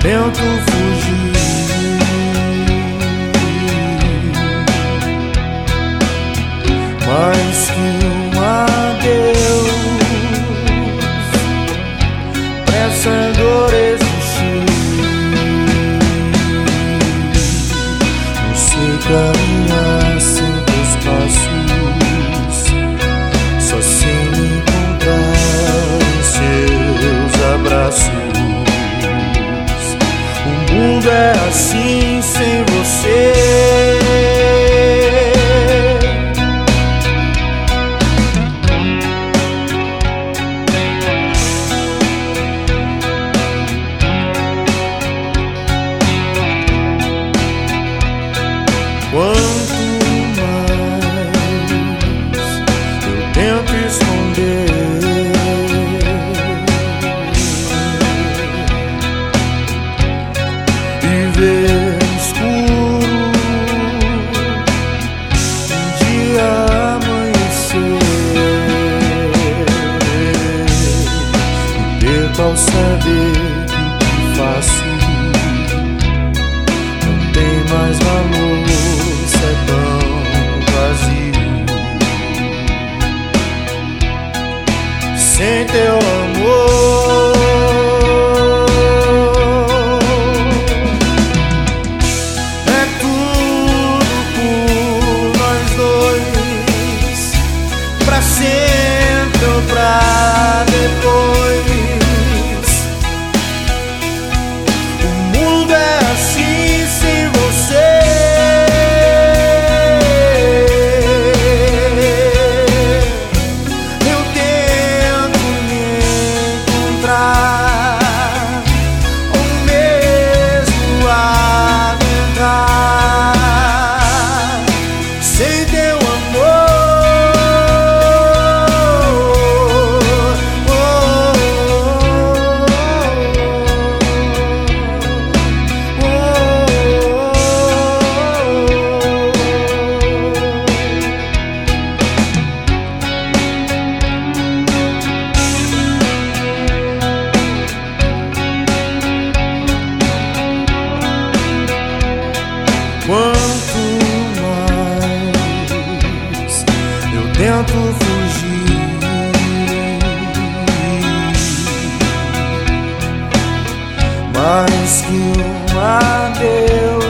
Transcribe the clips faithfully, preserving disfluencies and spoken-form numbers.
tento fugir, mais que um adeus, essa dor existir. Não sei caminhar sem teus passos, só sei me encontrar em seus abraços. O mundo é assim sem você. Quanto mais eu tento esconder, e ver escuro um dia amanhecer, e perco ao saber que o que faço não tem mais valor. É tão vazio sem teu amor. É tudo por nós dois, pra sempre ou pra depois. O mundo é assim sem você. Quanto mais eu tento fugir, mais que um adeus,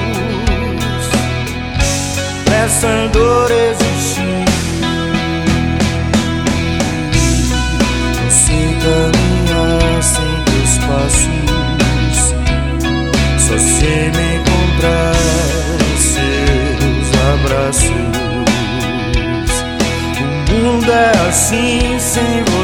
essa dor existir. Não sei caminhar sem teus passos, só sei me encontrar abraços. O mundo é assim sem você.